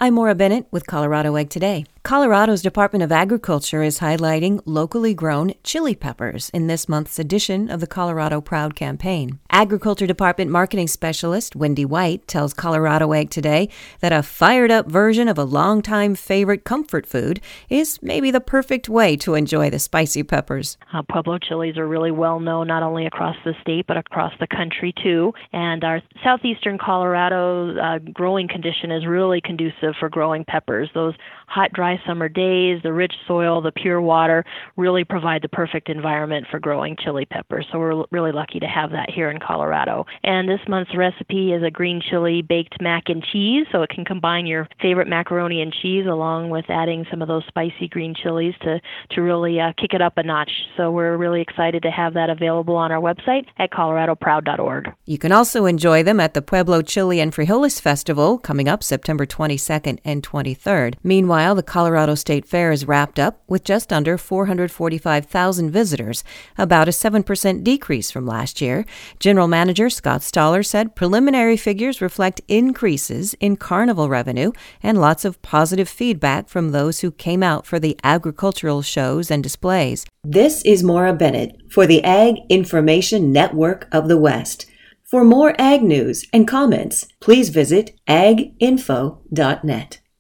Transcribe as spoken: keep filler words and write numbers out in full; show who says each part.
Speaker 1: I'm Maura Bennett with Colorado Egg Today. Colorado's Department of Agriculture is highlighting locally grown chili peppers in this month's edition of the Colorado Proud campaign. Agriculture Department Marketing Specialist Wendy White tells Colorado Egg Today that a fired-up version of a longtime favorite comfort food is maybe the perfect way to enjoy the spicy peppers.
Speaker 2: Uh, Pueblo chilies are really well known not only across the state but across the country too. And our southeastern Colorado uh, growing condition is really conducive for growing peppers. Those hot, dry summer days, the rich soil, the pure water really provide the perfect environment for growing chili peppers. So we're really lucky to have that here in Colorado. And this month's recipe is a green chili baked mac and cheese, so it can combine your favorite macaroni and cheese along with adding some of those spicy green chilies to, to really uh, kick it up a notch. So we're really excited to have that available on our website at colorado proud dot org.
Speaker 1: You can also enjoy them at the Pueblo Chili and Frijoles Festival coming up September twenty-second and twenty-third. Meanwhile, the Colorado State Fair is wrapped up with just under four hundred forty-five thousand visitors, about a seven percent decrease from last year. General Manager Scott Stoller said preliminary figures reflect increases in carnival revenue and lots of positive feedback from those who came out for the agricultural shows and displays. This is Maura Bennett for the Ag Information Network of the West. For more ag news and comments, please visit ag info dot net.